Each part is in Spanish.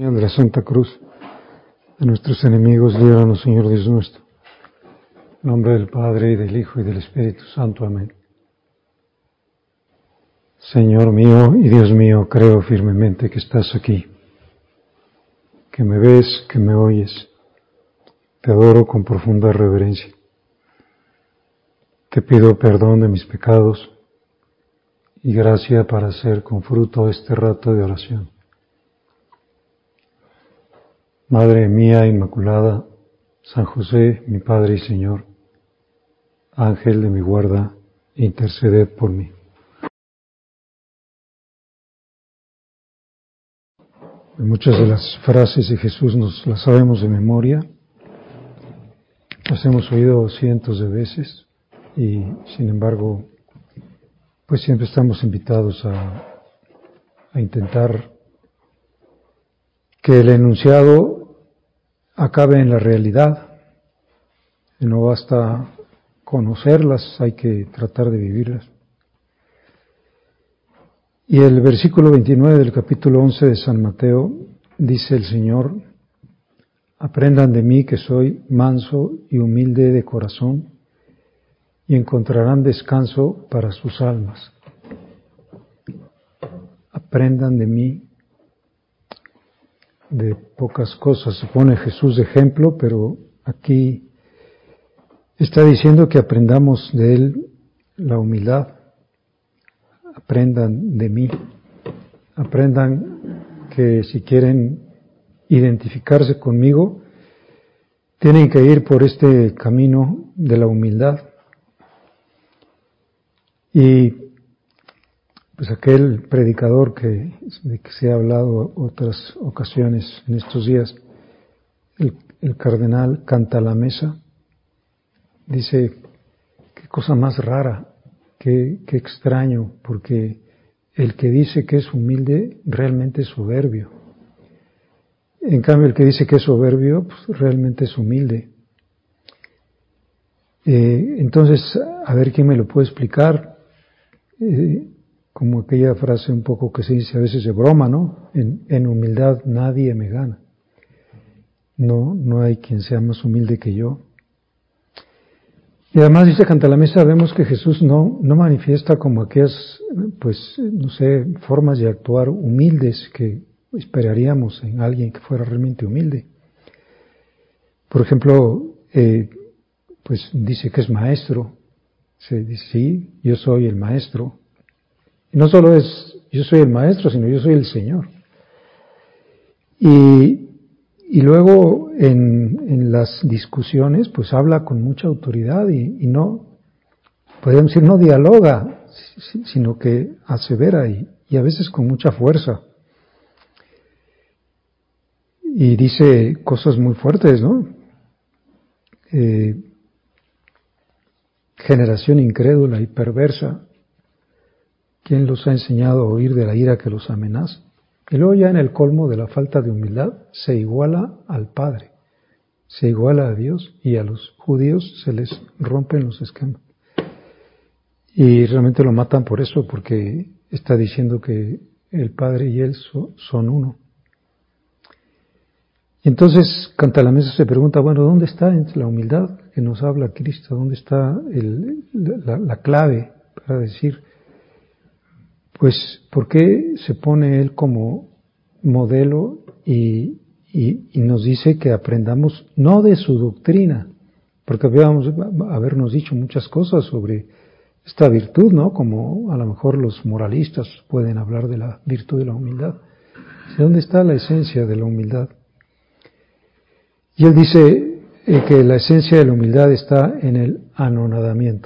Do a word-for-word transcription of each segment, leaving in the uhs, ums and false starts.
De la Santa Cruz, de nuestros enemigos, líbranos, Señor Dios nuestro. En nombre del Padre, y del Hijo, y del Espíritu Santo. Amén. Señor mío y Dios mío, creo firmemente que estás aquí, que me ves, que me oyes. Te adoro con profunda reverencia. Te pido perdón de mis pecados y gracia para hacer con fruto este rato de oración. Madre mía Inmaculada, San José, mi Padre y Señor, Ángel de mi guarda, interceded por mí. Muchas de las frases de Jesús nos las sabemos de memoria, las hemos oído cientos de veces y, sin embargo, pues siempre estamos invitados a, a intentar que el enunciado acabe en la realidad. No basta conocerlas, hay que tratar de vivirlas. Y el versículo veintinueve del capítulo once de San Mateo dice el Señor: aprendan de mí que soy manso y humilde de corazón, y encontrarán descanso para sus almas. Aprendan de mí. De pocas cosas se pone Jesús de ejemplo, pero aquí está diciendo que aprendamos de Él la humildad. Aprendan de mí. Aprendan que si quieren identificarse conmigo, tienen que ir por este camino de la humildad. Y pues aquel predicador que, de que se ha hablado otras ocasiones en estos días, el, el cardenal Cantalamessa, dice: qué cosa más rara, qué, qué extraño, porque el que dice que es humilde realmente es soberbio. En cambio, el que dice que es soberbio, pues realmente es humilde. Eh, entonces, a ver quién me lo puede explicar. Eh, como aquella frase un poco que se dice a veces de broma, ¿no? En, en humildad nadie me gana. No, no hay quien sea más humilde que yo. Y además, dice Cantalamessa, vemos que Jesús no, no manifiesta como aquellas, pues, no sé, formas de actuar humildes que esperaríamos en alguien que fuera realmente humilde. Por ejemplo, eh, pues dice que es maestro. Se dice: sí, yo soy el maestro. Y no solo es yo soy el maestro, sino yo soy el Señor. Y, y luego en, en las discusiones, pues habla con mucha autoridad y, y no, podríamos decir, no dialoga, sino que asevera y, y a veces con mucha fuerza. Y dice cosas muy fuertes, ¿no? Eh, generación incrédula y perversa, ¿quién los ha enseñado a huir de la ira que los amenaza? Y luego ya en el colmo de la falta de humildad se iguala al Padre, se iguala a Dios, y a los judíos se les rompen los esquemas. Y realmente lo matan por eso, porque está diciendo que el Padre y Él so, son uno. Y entonces Cantalamessa se pregunta, bueno, ¿dónde está la humildad que nos habla Cristo? ¿Dónde está el, la, la clave para decir, pues, ¿por qué se pone Él como modelo y, y, y nos dice que aprendamos no de su doctrina? Porque habíamos habernos dicho muchas cosas sobre esta virtud, ¿no? Como a lo mejor los moralistas pueden hablar de la virtud de la humildad. ¿Dónde está la esencia de la humildad? Y él dice eh, que la esencia de la humildad está en el anonadamiento.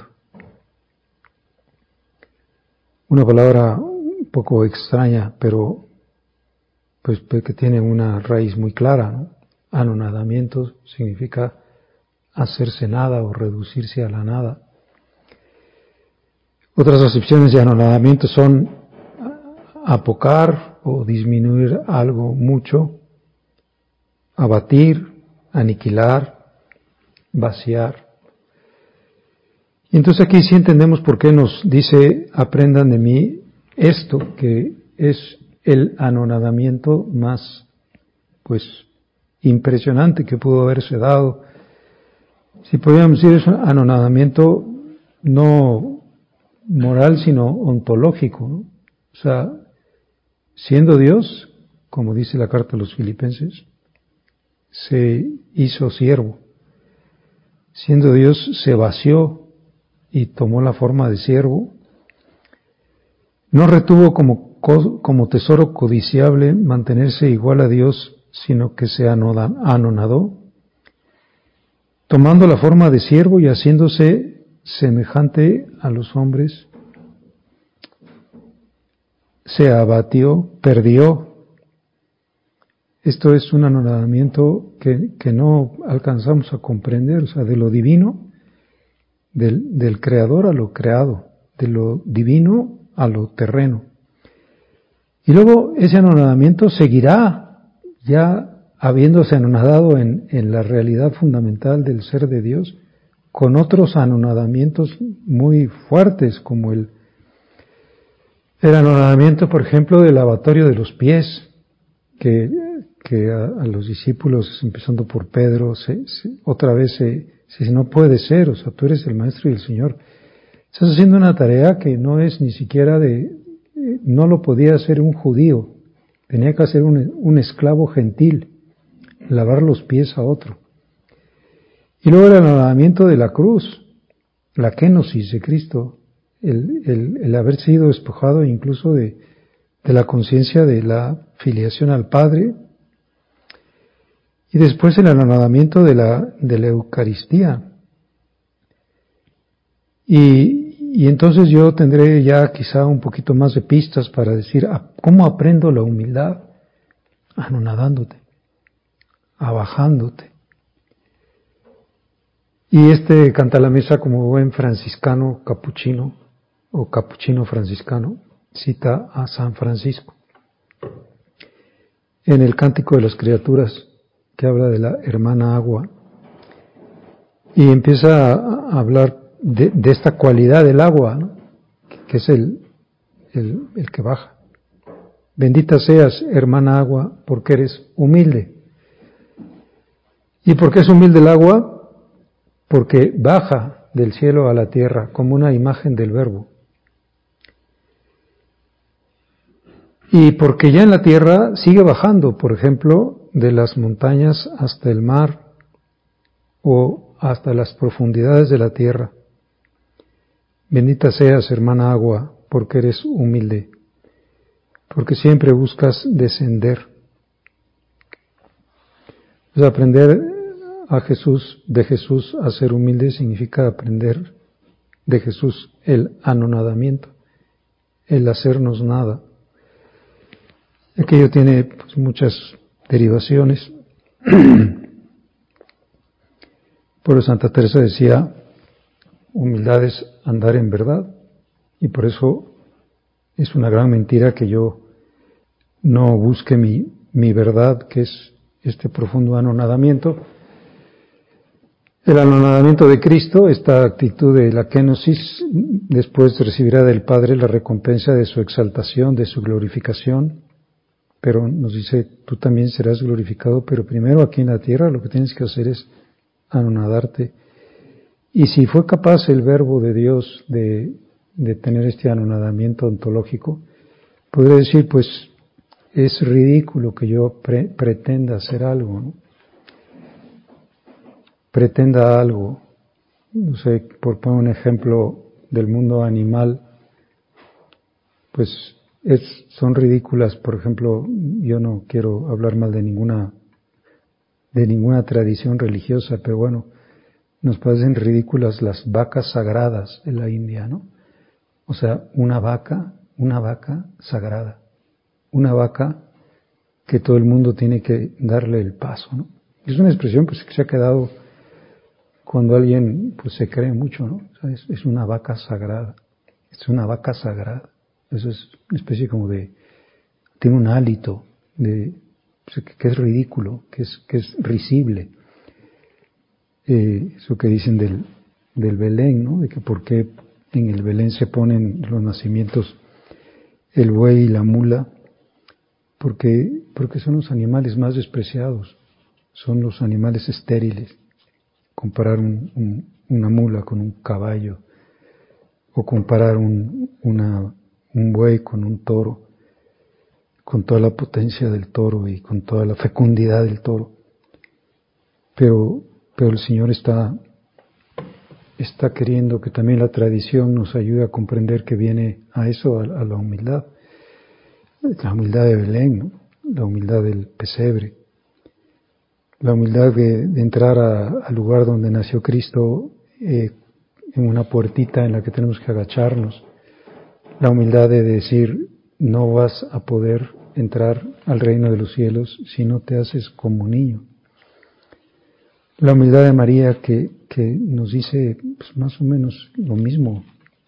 Una palabra un poco extraña, pero pues que tiene una raíz muy clara, ¿no? Anonadamiento significa hacerse nada o reducirse a la nada. Otras acepciones de anonadamiento son apocar o disminuir algo mucho, abatir, aniquilar, vaciar. Y entonces aquí sí entendemos por qué nos dice: aprendan de mí esto, que es el anonadamiento más pues impresionante que pudo haberse dado. Si podríamos decir, es un anonadamiento no moral, sino ontológico, ¿no? O sea, siendo Dios, como dice la carta a los Filipenses, se hizo siervo. Siendo Dios, se vació y tomó la forma de siervo. No retuvo como, como tesoro codiciable mantenerse igual a Dios, sino que se anonadó, tomando la forma de siervo y haciéndose semejante a los hombres. Se abatió, perdió. Esto es un anonadamiento que, que no alcanzamos a comprender, o sea, de lo divino, del, del creador a lo creado, de lo divino a lo terreno. Y luego ese anonadamiento seguirá ya habiéndose anonadado en, en la realidad fundamental del ser de Dios, con otros anonadamientos muy fuertes, como el, el anonadamiento, por ejemplo, del lavatorio de los pies, que, que a, a los discípulos, empezando por Pedro, se, se, otra vez se, se dice, no puede ser, o sea, tú eres el Maestro y el Señor. Estás haciendo una tarea que no es ni siquiera de, no lo podía hacer un judío, tenía que hacer un, un esclavo gentil, lavar los pies a otro. Y luego el anonadamiento de la cruz, la kenosis de Cristo, el, el, el haber sido despojado incluso de, de la conciencia de la filiación al Padre, y después el anonadamiento de la, de la Eucaristía. Y, y entonces yo tendré ya quizá un poquito más de pistas para decir, ¿cómo aprendo la humildad? Anonadándote, abajándote. Y este canta la mesa como buen franciscano capuchino, o capuchino franciscano, cita a San Francisco. En el Cántico de las Criaturas, que habla de la hermana agua, y empieza a hablar de, de esta cualidad del agua, ¿no? Que es el, el, el que baja. Bendita seas, hermana agua, porque eres humilde. ¿Y por qué es humilde el agua? Porque baja del cielo a la tierra como una imagen del Verbo. Y porque ya en la tierra sigue bajando, por ejemplo, de las montañas hasta el mar o hasta las profundidades de la tierra. Bendita seas, hermana agua, porque eres humilde, porque siempre buscas descender. Pues aprender a Jesús, de Jesús a ser humilde significa aprender de Jesús el anonadamiento, el hacernos nada. Aquello tiene pues, muchas derivaciones. Por eso Santa Teresa decía, humildad es andar en verdad, y por eso es una gran mentira que yo no busque mi, mi verdad, que es este profundo anonadamiento. El anonadamiento de Cristo, esta actitud de la kenosis, después recibirá del Padre la recompensa de su exaltación, de su glorificación, pero nos dice, tú también serás glorificado, pero primero aquí en la tierra lo que tienes que hacer es anonadarte. Y si fue capaz el Verbo de Dios de, de tener este anonadamiento ontológico, podría decir, pues, es ridículo que yo pre, pretenda hacer algo, ¿no? Pretenda algo, no sé, por poner un ejemplo del mundo animal, pues es, son ridículas. Por ejemplo, yo no quiero hablar mal de ninguna, de ninguna tradición religiosa, pero bueno, nos parecen ridículas las vacas sagradas de la India, ¿no? O sea, una vaca, una vaca sagrada, una vaca que todo el mundo tiene que darle el paso, ¿no? Es una expresión pues que se ha quedado cuando alguien pues se cree mucho, ¿no? O sea, es, es una vaca sagrada, es una vaca sagrada. Eso es una especie como de, tiene un hálito de, pues, que es ridículo, que es, que es risible. Eh, eso que dicen del, del Belén, ¿no? De que por qué en el Belén se ponen los nacimientos el buey y la mula, porque, porque son los animales más despreciados, son los animales estériles. Comparar un, un, una mula con un caballo, o comparar un, una, un buey con un toro, con toda la potencia del toro y con toda la fecundidad del toro. Pero, pero el Señor está, está queriendo que también la tradición nos ayude a comprender que viene a eso, a, a la humildad. La humildad de Belén, ¿no? La humildad del pesebre. La humildad de, de entrar a, al lugar donde nació Cristo, eh, en una puertita en la que tenemos que agacharnos. La humildad de decir, no vas a poder entrar al reino de los cielos si no te haces como niño. La humildad de María que, que nos dice pues, más o menos lo mismo,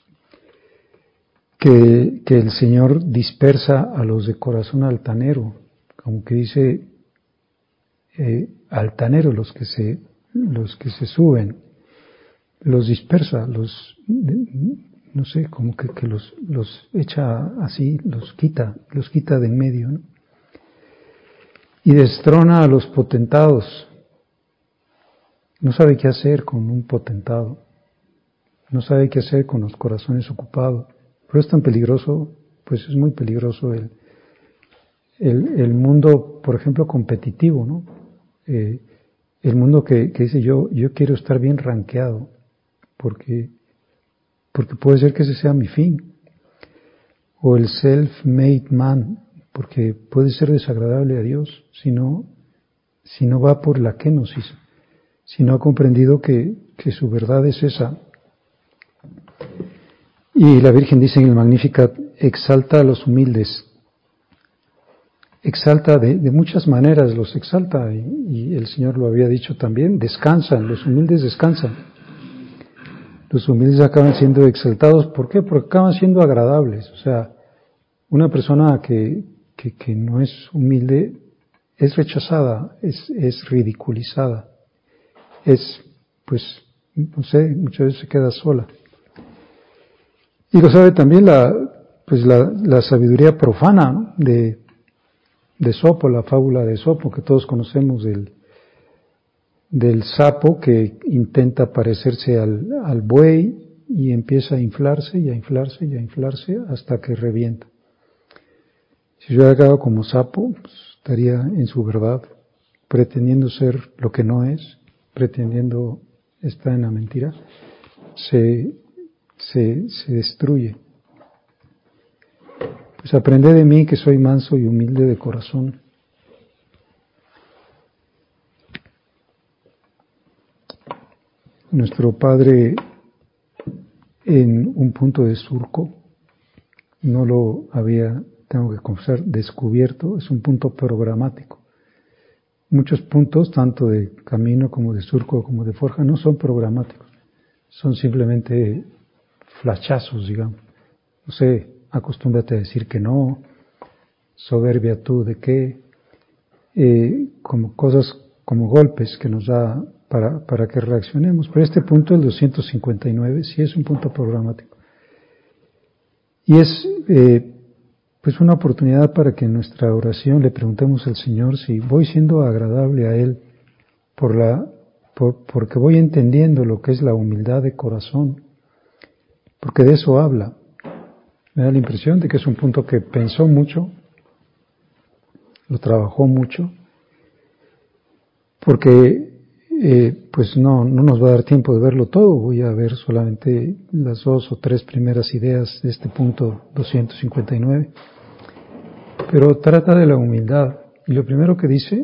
que, que el Señor dispersa a los de corazón altanero, como que dice eh, altanero, los que se, los que se suben, los dispersa, los, no sé, como que, que los, los echa así, los quita, los quita de en medio, ¿no? Y destrona a los potentados. No sabe qué hacer con un potentado, no sabe qué hacer con los corazones ocupados. Pero es tan peligroso, pues es muy peligroso el, el, el mundo, por ejemplo, competitivo, ¿no? Eh, el mundo que, que dice yo, yo quiero estar bien rankeado, porque, porque puede ser que ese sea mi fin. O el self-made man, porque puede ser desagradable a Dios si no, si no va por la kenosis, si no ha comprendido que, que su verdad es esa. Y la Virgen dice en el Magnificat, exalta a los humildes. Exalta de, de muchas maneras, los exalta, y, y el Señor lo había dicho también, descansan, los humildes descansan. Los humildes acaban siendo exaltados, ¿por qué? Porque acaban siendo agradables. O sea, una persona que, que, que no es humilde es rechazada, es, es ridiculizada, es, pues, no sé, muchas veces se queda sola. Y lo sabe también la, pues la, la sabiduría profana, ¿no? de, de Esopo, la fábula de Esopo que todos conocemos del, del sapo que intenta parecerse al, al buey y empieza a inflarse y a inflarse y a inflarse hasta que revienta. Si yo hubiera quedado como sapo, pues, estaría en su verdad, pretendiendo ser lo que no es, pretendiendo estar en la mentira, se, se, se destruye. Pues aprended de mí que soy manso y humilde de corazón. Nuestro Padre, en un punto de surco, no lo había, tengo que confesar, descubierto, es un punto programático. Muchos puntos, tanto de camino como de surco como de forja, no son programáticos, son simplemente flachazos, digamos. No sé, acostúmbrate a decir que no, soberbia tú de qué, eh, como cosas, como golpes que nos da para, para que reaccionemos. Pero este punto, el doscientos cincuenta y nueve, sí es un punto programático. Y es eh, pues una oportunidad para que en nuestra oración le preguntemos al Señor si voy siendo agradable a Él por la, por, porque voy entendiendo lo que es la humildad de corazón, porque de eso habla. Me da la impresión de que es un punto que pensó mucho, lo trabajó mucho, porque eh, pues no, no nos va a dar tiempo de verlo todo, voy a ver solamente las dos o tres primeras ideas de este punto doscientos cincuenta y nueve, pero trata de la humildad, y lo primero que dice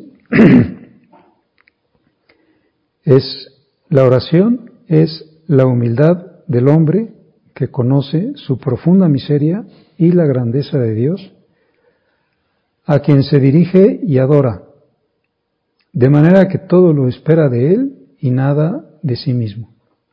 es, la oración es la humildad del hombre que conoce su profunda miseria y la grandeza de Dios, a quien se dirige y adora, de manera que todo lo espera de Él y nada de sí mismo.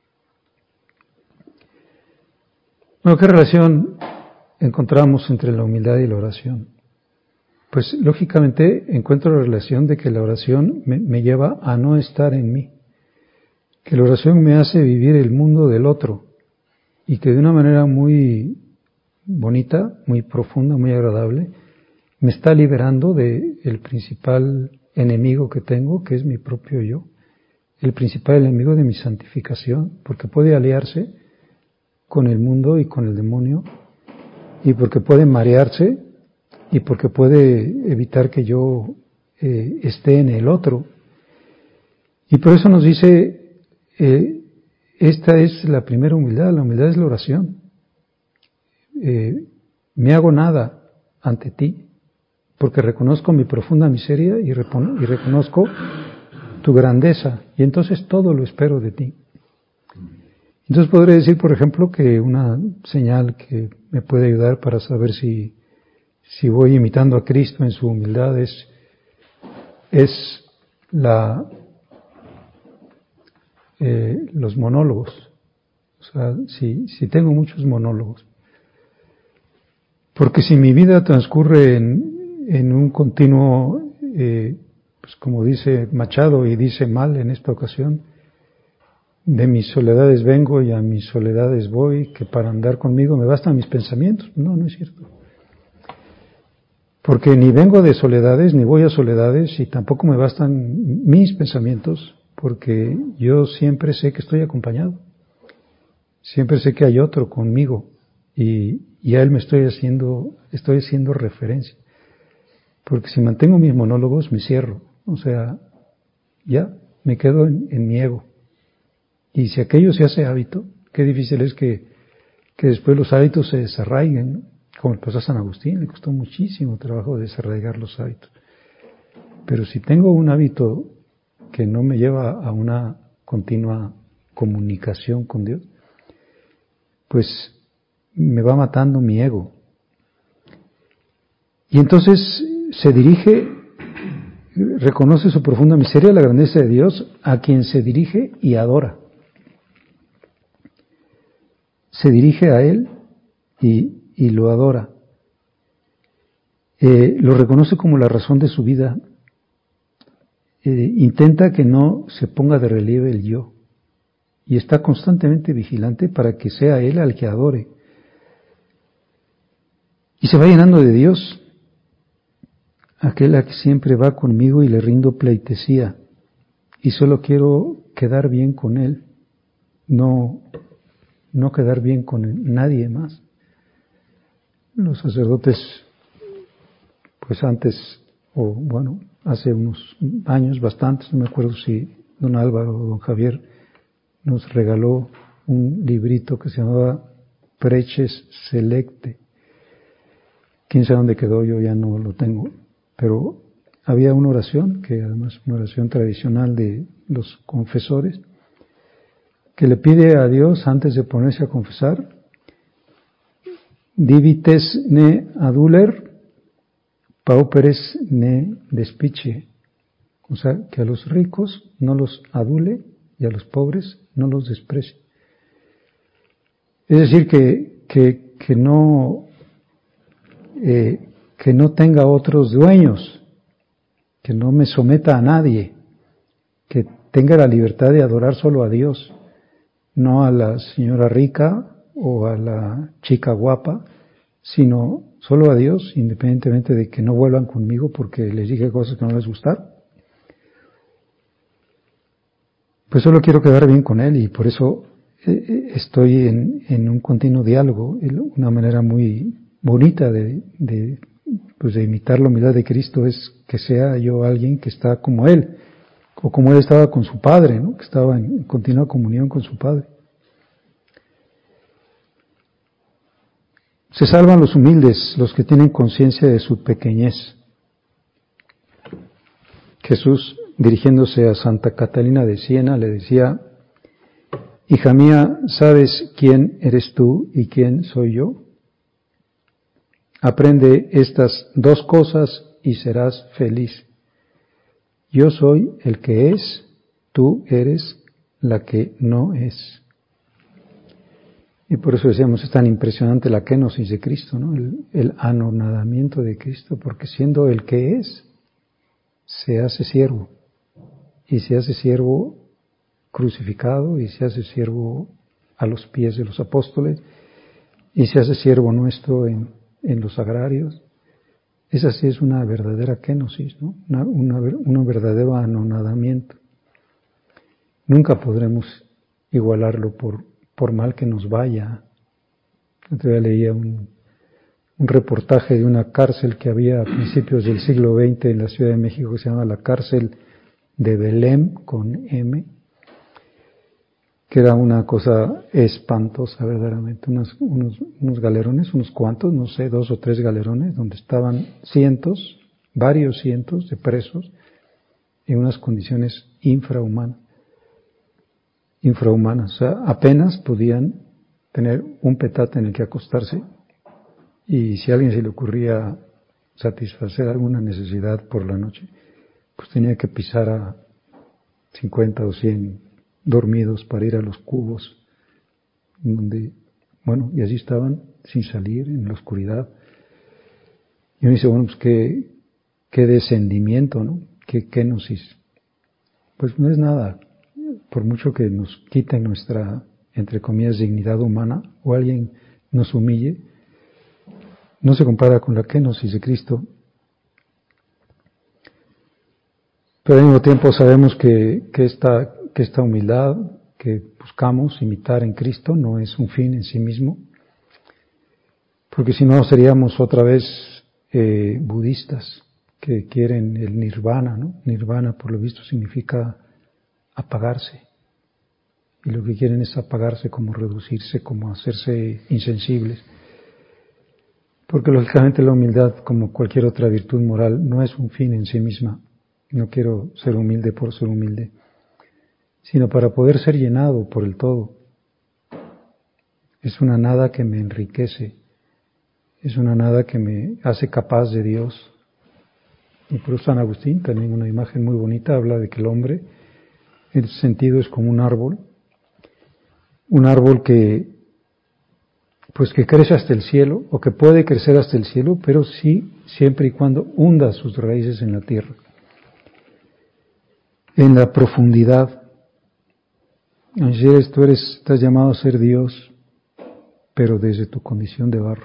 Bueno, ¿qué relación encontramos entre la humildad y la oración? Pues lógicamente encuentro la relación de que la oración me, me lleva a no estar en mí, que la oración me hace vivir el mundo del otro y que de una manera muy bonita, muy profunda, muy agradable, me está liberando de el principal enemigo que tengo, que es mi propio yo, el principal enemigo de mi santificación, porque puede aliarse con el mundo y con el demonio, y porque puede marearse, y porque puede evitar que yo eh, esté en el otro. Y por eso nos dice, eh, esta es la primera humildad, la humildad es la oración. Eh, me hago nada ante ti, porque reconozco mi profunda miseria y, repon- y reconozco tu grandeza, y entonces todo lo espero de ti. Entonces podré decir, por ejemplo, que una señal que me puede ayudar para saber si, si voy imitando a Cristo en su humildad es, es la, eh, los monólogos. O sea, si, si tengo muchos monólogos. Porque si mi vida transcurre en, en un continuo, eh, pues como dice Machado y dice mal en esta ocasión, de mis soledades vengo y a mis soledades voy, que para andar conmigo me bastan mis pensamientos. No, no es cierto. Porque ni vengo de soledades, ni voy a soledades, y tampoco me bastan mis pensamientos, porque yo siempre sé que estoy acompañado. Siempre sé que hay otro conmigo, y, y a él me estoy haciendo, estoy haciendo referencia. Porque si mantengo mis monólogos, me cierro. O sea, ya me quedo en, en mi ego. Y si aquello se hace hábito, qué difícil es que, que después los hábitos se desarraiguen, ¿no? Como el pasó a San Agustín, le costó muchísimo trabajo desarraigar los hábitos. Pero si tengo un hábito que no me lleva a una continua comunicación con Dios, pues me va matando mi ego. Y entonces se dirige, reconoce su profunda miseria, la grandeza de Dios, a quien se dirige y adora. Se dirige a Él y, y lo adora. Eh, lo reconoce como la razón de su vida. Eh, intenta que no se ponga de relieve el yo. Y está constantemente vigilante para que sea Él al que adore. Y se va llenando de Dios, aquel a que siempre va conmigo y le rindo pleitesía. Y solo quiero quedar bien con Él, no, no quedar bien con nadie más. Los sacerdotes, pues antes, o bueno, hace unos años, bastantes, no me acuerdo si don Álvaro o don Javier nos regaló un librito que se llamaba Preces Selecte. Quién sabe dónde quedó, yo ya no lo tengo, pero había una oración, que además una oración tradicional de los confesores, que le pide a Dios antes de ponerse a confesar: divites ne aduler, pauperes ne despiche. O sea, que a los ricos no los adule y a los pobres no los desprecie. Es decir, que, que, que no, eh, que no tenga otros dueños, que no me someta a nadie, que tenga la libertad de adorar solo a Dios, no a la señora rica o a la chica guapa, sino solo a Dios, independientemente de que no vuelvan conmigo porque les dije cosas que no les gustaron. Pues solo quiero quedar bien con Él y por eso eh, estoy en, en un continuo diálogo, una manera muy bonita de, de, pues de imitar la humildad de Cristo es que sea yo alguien que está como Él, o como Él estaba con su Padre, ¿no? Que estaba en continua comunión con su Padre. Se salvan los humildes, los que tienen conciencia de su pequeñez. Jesús, dirigiéndose a Santa Catalina de Siena, le decía: hija mía, ¿sabes quién eres tú y quién soy yo? Aprende estas dos cosas y serás feliz. Yo soy el que es, tú eres la que no es. Y por eso decíamos, es tan impresionante la kenosis de Cristo, ¿no? El, el anonadamiento de Cristo, porque siendo el que es, se hace siervo. Y se hace siervo crucificado, y se hace siervo a los pies de los apóstoles, y se hace siervo nuestro en, en los agrarios, Esa sí es una verdadera kenosis, ¿no? Una, una, un verdadero anonadamiento. Nunca podremos igualarlo por, por mal que nos vaya. Yo leía un, un reportaje de una cárcel que había a principios del siglo veinte en la Ciudad de México, que se llama la cárcel de Belém, con M, que era una cosa espantosa verdaderamente, unos, unos, unos galerones, unos cuantos, no sé, dos o tres galerones, donde estaban cientos, varios cientos de presos en unas condiciones infrahumanas, infrahumanas, o sea, apenas podían tener un petate en el que acostarse, y si a alguien se le ocurría satisfacer alguna necesidad por la noche, pues tenía que pisar a cincuenta o cien dormidos para ir a los cubos, donde, bueno, y así estaban, sin salir, en la oscuridad. Y uno dice, bueno, pues qué, qué descendimiento, ¿no? Qué kenosis. Pues no es nada, por mucho que nos quiten nuestra, entre comillas, dignidad humana, o alguien nos humille, no se compara con la kenosis de Cristo. Pero al mismo tiempo sabemos que, que, esta, que esta humildad que buscamos imitar en Cristo no es un fin en sí mismo, porque si no seríamos otra vez eh, budistas que quieren el nirvana, ¿no? Nirvana, por lo visto, significa apagarse, y lo que quieren es apagarse, como reducirse, como hacerse insensibles, porque lógicamente la humildad, como cualquier otra virtud moral, no es un fin en sí misma. No quiero ser humilde por ser humilde, sino para poder ser llenado por el todo. Es una nada que me enriquece, es una nada que me hace capaz de Dios. Y por eso San Agustín, también una imagen muy bonita, habla de que el hombre, en ese sentido, es como un árbol, un árbol que, pues que crece hasta el cielo, o que puede crecer hasta el cielo, pero sí, siempre y cuando hunda sus raíces en la tierra, en la profundidad. Así es, tú eres, estás llamado a ser Dios, pero desde tu condición de barro.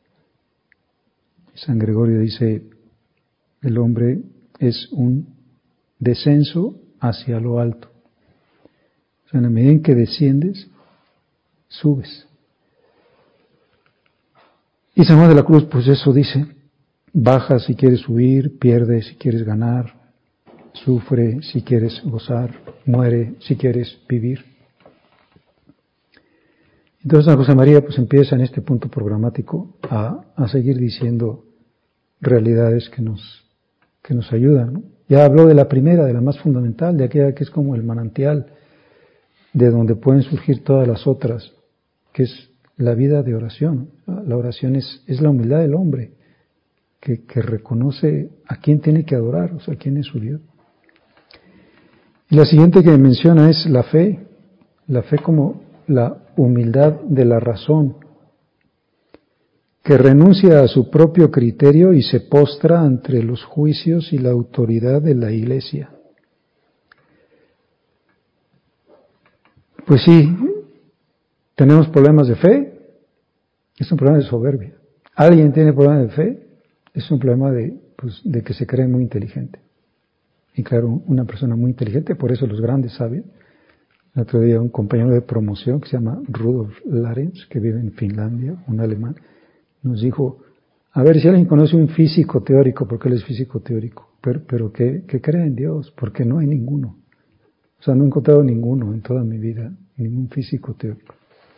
San Gregorio dice, el hombre es un descenso hacia lo alto. O sea, en la medida en que desciendes, subes. Y San Juan de la Cruz, pues eso dice, baja si quieres subir, pierde si quieres ganar, sufre si quieres gozar, muere si quieres vivir. Entonces San José María pues empieza en este punto programático a, a seguir diciendo realidades que nos, que nos ayudan, ¿no? Ya habló de la primera, de la más fundamental, de aquella que es como el manantial, de donde pueden surgir todas las otras, que es la vida de oración. La oración es, es la humildad del hombre, que, que reconoce a quién tiene que adorar, o sea, quién es su Dios. Y la siguiente que menciona es la fe, la fe como la humildad de la razón, que renuncia a su propio criterio y se postra ante los juicios y la autoridad de la Iglesia. Pues sí, tenemos problemas de fe, es un problema de soberbia. Alguien tiene problemas de fe, es un problema de, pues, de que se cree muy inteligente. Y claro, una persona muy inteligente, por eso los grandes sabios. El otro día un compañero de promoción que se llama Rudolf Larens, que vive en Finlandia, un alemán, nos dijo, a ver si alguien conoce un físico teórico, porque él es físico teórico, pero, pero que, que cree en Dios, porque no hay ninguno. O sea, no he encontrado ninguno en toda mi vida, ningún físico teórico.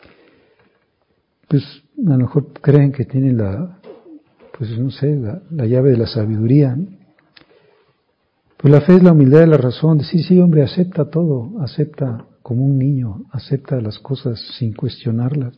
Pues a lo mejor creen que tienen la, pues no sé, la, la llave de la sabiduría, ¿no? Pues la fe es la humildad de la razón, de sí, sí, hombre, acepta todo, acepta como un niño, acepta las cosas sin cuestionarlas.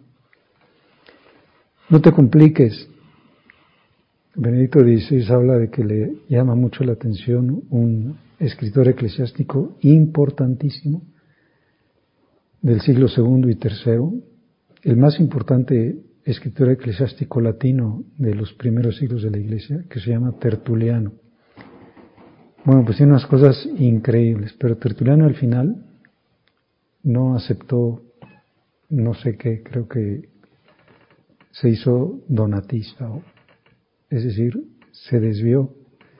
No te compliques. Benedicto dieciséis habla de que le llama mucho la atención un escritor eclesiástico importantísimo del siglo segundo y tercero, el más importante escritor eclesiástico latino de los primeros siglos de la Iglesia, que se llama Tertuliano. Bueno, pues tiene unas cosas increíbles, pero Tertuliano al final no aceptó, no sé qué, creo que se hizo donatista, es decir, se desvió.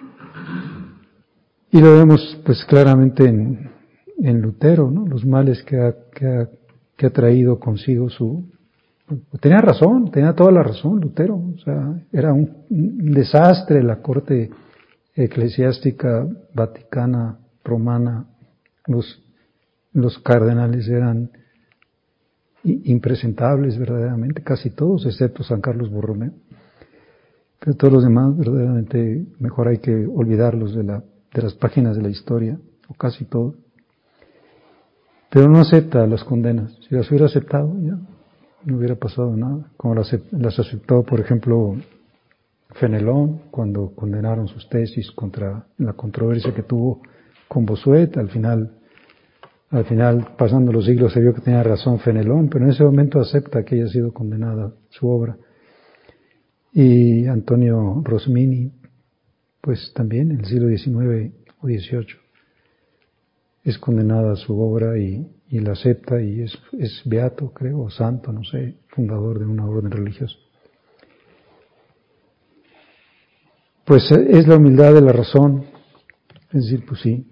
Y lo vemos pues claramente en, en Lutero, ¿no? Los males que ha, que ha, que ha traído consigo su... Tenía razón, tenía toda la razón Lutero, o sea, era un, un desastre la corte eclesiástica vaticana, romana, los, los cardenales eran impresentables verdaderamente, casi todos, excepto San Carlos Borromeo, pero todos los demás verdaderamente mejor hay que olvidarlos de, la, de las páginas de la historia, o casi todos. Pero no acepta las condenas, si las hubiera aceptado ya no hubiera pasado nada, como las, las aceptó por ejemplo Fenelón cuando condenaron sus tesis contra la controversia que tuvo con Bossuet. Al final, al final pasando los siglos se vio que tenía razón Fenelón, pero en ese momento acepta que haya sido condenada su obra. Y Antonio Rosmini, pues también en el siglo diecinueve o dieciocho es condenada su obra y, y la acepta y es, es beato, creo, o santo, no sé, fundador de una orden religiosa. Pues es la humildad de la razón, es decir, pues sí.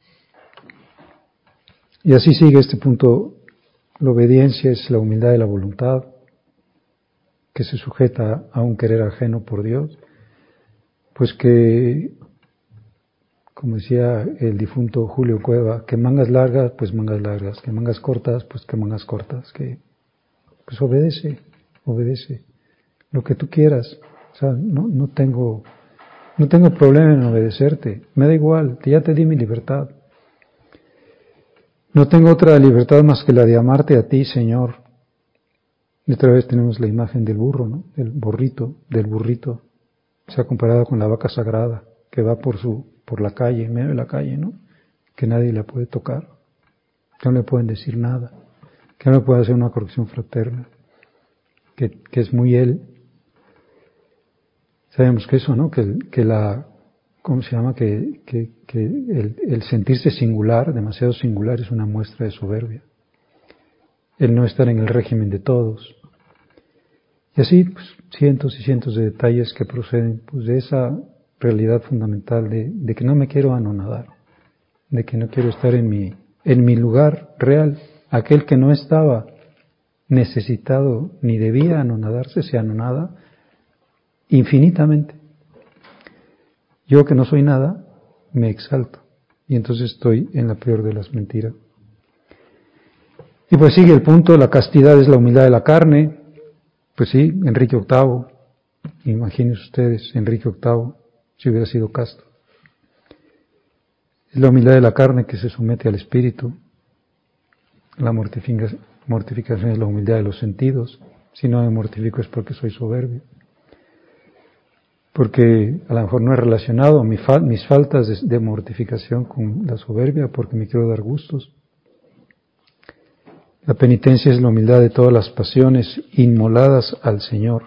Y así sigue este punto, la obediencia es la humildad de la voluntad, que se sujeta a un querer ajeno por Dios, pues que, como decía el difunto Julio Cueva, que mangas largas, pues mangas largas, que mangas cortas, pues que mangas cortas, que pues obedece, obedece, lo que tú quieras, o sea, no, no tengo... No tengo problema en obedecerte, me da igual, ya te di mi libertad. No tengo otra libertad más que la de amarte a ti, Señor. Y otra vez tenemos la imagen del burro, ¿no? Del burrito, del burrito. Se ha comparado con la vaca sagrada que va por su, por la calle, en medio de la calle, ¿no? Que nadie la puede tocar, que no le pueden decir nada, que no le puede hacer una corrección fraterna, que, que es muy él. Sabemos que eso, ¿no? Que, que la, ¿cómo se llama? Que, que, que el, el sentirse singular, demasiado singular, es una muestra de soberbia. El no estar en el régimen de todos. Y así, pues, cientos y cientos de detalles que proceden, pues, de esa realidad fundamental de, de que no me quiero anonadar, de que no quiero estar en mi, en mi lugar real. Aquel que no estaba necesitado ni debía anonadarse, se anonada infinitamente. Yo que no soy nada, me exalto. Y entonces estoy en la peor de las mentiras. Y pues sigue el punto, la castidad es la humildad de la carne. Pues sí, Enrique octavo. Imagínense ustedes, Enrique octavo, si hubiera sido casto. Es la humildad de la carne que se somete al espíritu. La mortificación es la humildad de los sentidos. Si no me mortifico es porque soy soberbio. Porque a lo mejor no he relacionado mi fal- mis faltas de, de mortificación con la soberbia, porque me quiero dar gustos. La penitencia es la humildad de todas las pasiones inmoladas al Señor.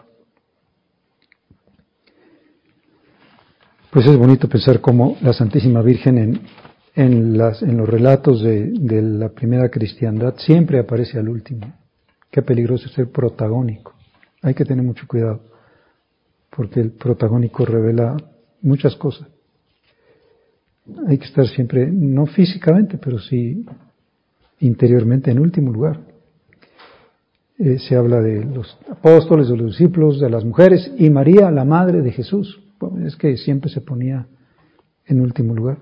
Pues es bonito pensar cómo la Santísima Virgen en, en, las, en los relatos de, de la primera cristiandad siempre aparece al último. Qué peligroso es ser protagónico. Hay que tener mucho cuidado, porque el protagónico revela muchas cosas. Hay que estar siempre, no físicamente, pero sí interiormente en último lugar. Eh, se habla de los apóstoles, de los discípulos, de las mujeres y María, la madre de Jesús. Bueno, es que siempre se ponía en último lugar.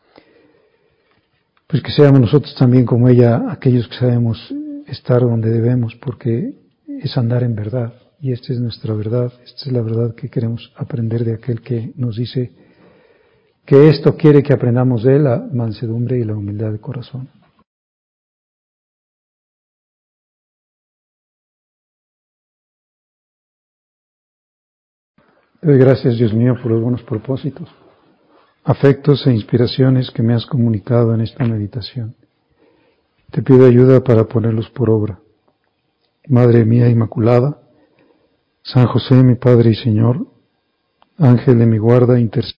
Pues que seamos nosotros también como ella, aquellos que sabemos estar donde debemos, porque es andar en verdad. Y esta es nuestra verdad, esta es la verdad que queremos aprender de aquel que nos dice que esto quiere que aprendamos de él, la mansedumbre y la humildad de corazón. Te doy gracias, Dios mío, por los buenos propósitos, afectos e inspiraciones que me has comunicado en esta meditación. Te pido ayuda para ponerlos por obra. Madre mía Inmaculada, San José, mi Padre y Señor, Ángel de mi guarda, intercede.